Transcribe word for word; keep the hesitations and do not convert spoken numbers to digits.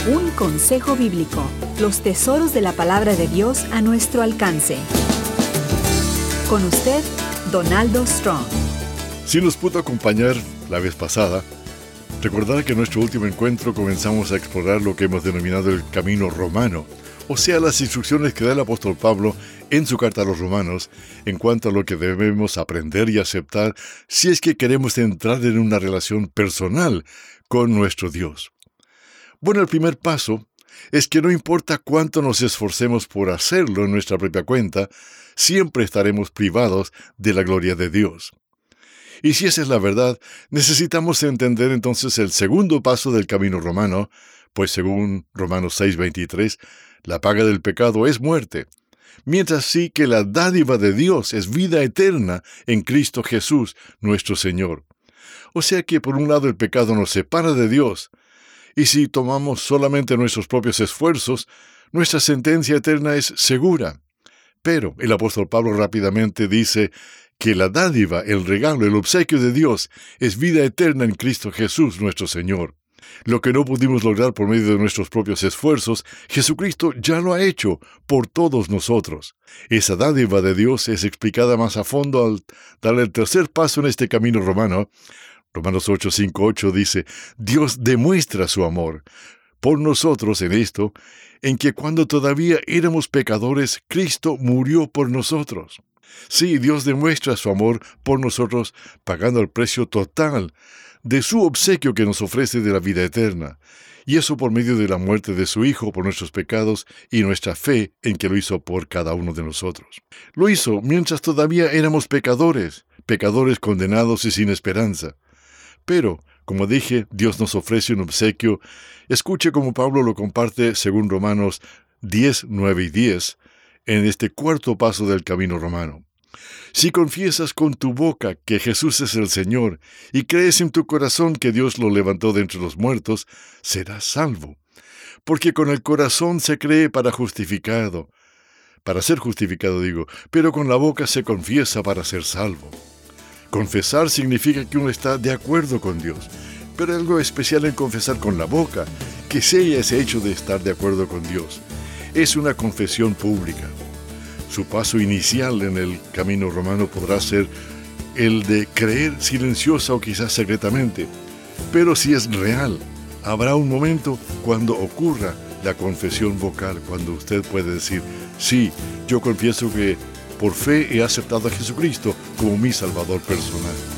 Un consejo bíblico. Los tesoros de la palabra de Dios a nuestro alcance. Con usted, Donaldo Strong. Si nos pudo acompañar la vez pasada, recordará que en nuestro último encuentro comenzamos a explorar lo que hemos denominado el camino romano, o sea, las instrucciones que da el apóstol Pablo en su carta a los romanos en cuanto a lo que debemos aprender y aceptar si es que queremos entrar en una relación personal con nuestro Dios. Bueno, el primer paso es que no importa cuánto nos esforcemos por hacerlo en nuestra propia cuenta, siempre estaremos privados de la gloria de Dios. Y si esa es la verdad, necesitamos entender entonces el segundo paso del camino romano, pues según Romanos seis veintitrés, la paga del pecado es muerte, mientras sí que la dádiva de Dios es vida eterna en Cristo Jesús, nuestro Señor. O sea que por un lado el pecado nos separa de Dios, y si tomamos solamente nuestros propios esfuerzos, nuestra sentencia eterna es segura. Pero el apóstol Pablo rápidamente dice que la dádiva, el regalo, el obsequio de Dios es vida eterna en Cristo Jesús, nuestro Señor. Lo que no pudimos lograr por medio de nuestros propios esfuerzos, Jesucristo ya lo ha hecho por todos nosotros. Esa dádiva de Dios es explicada más a fondo al darle el tercer paso en este camino romano. Romanos ocho, cinco, ocho dice, Dios demuestra su amor por nosotros en esto, en que cuando todavía éramos pecadores, Cristo murió por nosotros. Sí, Dios demuestra su amor por nosotros pagando el precio total de su obsequio que nos ofrece de la vida eterna, y eso por medio de la muerte de su Hijo por nuestros pecados y nuestra fe en que lo hizo por cada uno de nosotros. Lo hizo mientras todavía éramos pecadores, pecadores condenados y sin esperanza. Pero, como dije, Dios nos ofrece un obsequio. Escuche cómo Pablo lo comparte según Romanos diez, nueve y diez, en este cuarto paso del camino romano. Si confiesas con tu boca que Jesús es el Señor y crees en tu corazón que Dios lo levantó de entre los muertos, serás salvo. Porque con el corazón se cree para justificado, para ser justificado digo, pero con la boca se confiesa para ser salvo. Confesar significa que uno está de acuerdo con Dios, pero hay algo especial en confesar con la boca, que sella ese hecho de estar de acuerdo con Dios. Es una confesión pública. Su paso inicial en el camino romano podrá ser el de creer silenciosa o quizás secretamente, pero si es real, habrá un momento cuando ocurra la confesión vocal, cuando usted puede decir, sí, yo confieso que por fe he aceptado a Jesucristo como mi Salvador personal.